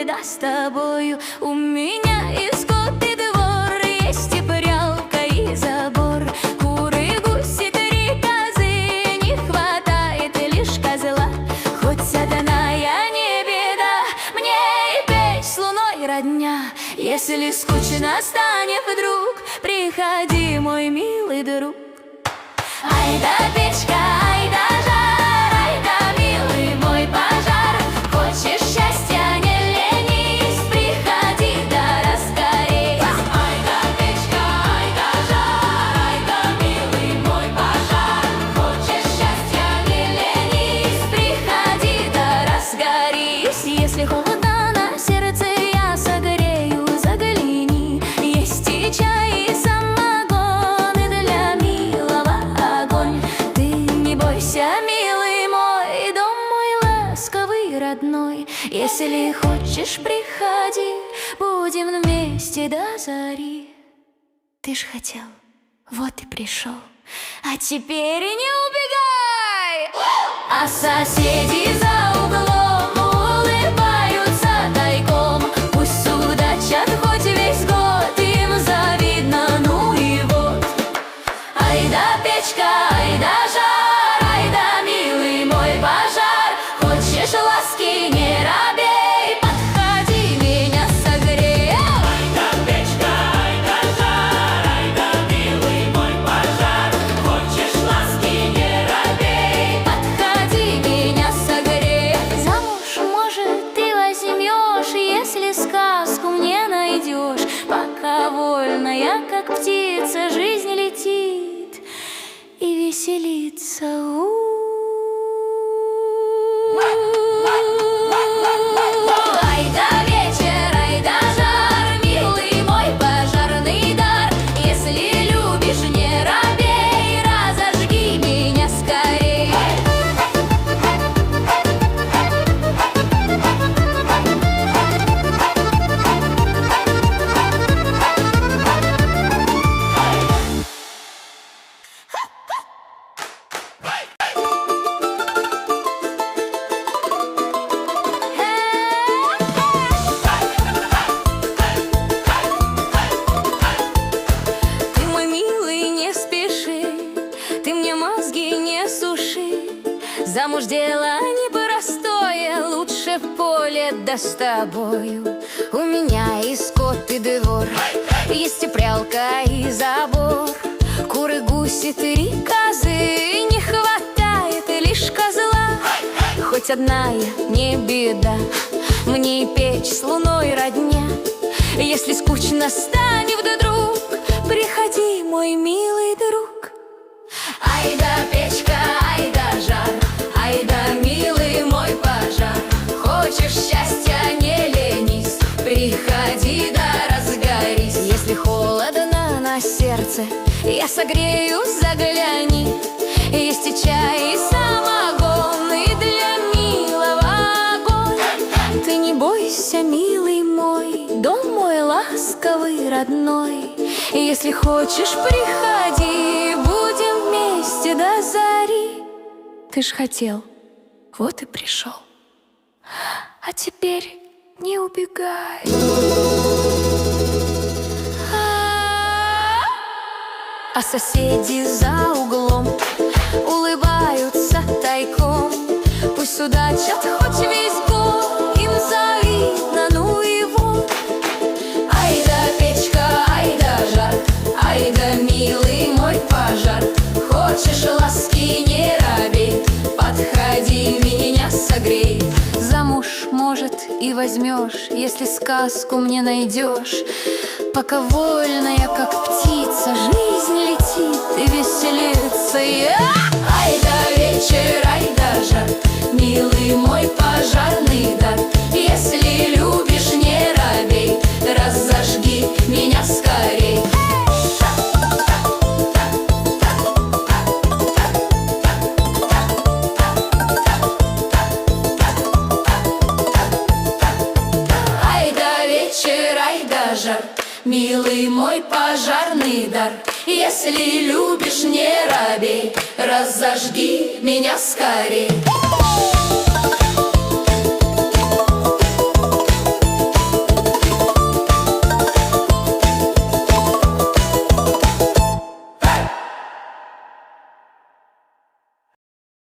беда с тобою. У меня и скот, и двор, есть и прялка, и забор. Куры, гуси, 3 козы, не хватает лишь козла. Хоть одна я не беда, мне и печь с луной родня. Если скучно станет вдруг, приходи, мой милый друг. Ай да печка, ай да жар, ай да милый мой пожар. Хочешь счастья, не ленись, приходи, да раскорей. Ай да печка, ай да жар, ай да милый мой пожар. Хочешь счастья, не ленись, приходи, да разгорись. Если холодно на сердце, я согрею, загляни. Есть и чай, и самогон, и для милого огонь. Ты не бойся, милый мой, дом мой ласковый, родной. Если хочешь, приходи, будем вместе до зари. Ты ж хотел, вот и пришел, а теперь не убегай. А соседи за углом улыбаются тайком. Пусть судачат хоть весь год, им завидно, ну и вот. Ай да печка, ай да жар, ай да милый мой пожар. Хочешь ласки, не робей, подходи, меня согрей. Ай да печка, ай да жар, ай да милый мой пожар. Хочешь ласки, не робей, Подходи, меня согрей. Замуж, может, ты возьмешь, если сказку мне найдешь. Пока вольная, как птица, жизнь летит и веселится. Ай да вечер, ай да жар, милый мой пожарный дар. Если любишь, не робей, разожги меня скорей. Ты мой милый, не спеши, ты мне мозги не суши. Замуж дело непростое, лучше в поле да с тобою. У меня и скот, и двор, есть и прялка, и забор. Куры, гуси, 3 козы, не хватает лишь козла. Хоть одна я не беда, мне и печь с луной родня. Если скучно станет вдруг, приходи, мой милый друг. Ай да печка, ай да жар, ай да милый мой пожар. Хочешь счастья, не ленись, приходи, да разгорись. Если холодно на сердце, я согрею, загляни. Есть и чай, и самогон, и для милого огонь. Ты не бойся, милый мой, дом мой ласковый, родной. Если хочешь, приходи, будем вместе до зари. Ты ж хотел, вот и пришел, а теперь не убегай. А соседи за углом улыбаются тайком. Пусть судачат хоть весь год, им завидно, ну и вот. Ай да печка, ай да жар, ай да милый мой пожар. Хочешь ласки, не робей, подходи, меня согрей. Замуж, может, и возьмешь, если сказку мне найдешь. Пока вольная, как птица, жизнь летит и веселится я. Ай да вечер, ай да жар, милый мой пожарный дар. Если любишь, не робей, разожги меня скорей. Ай да вечер, ай да жар, милый мой пожарный дар. Если любишь, не робей, разожги меня скорей.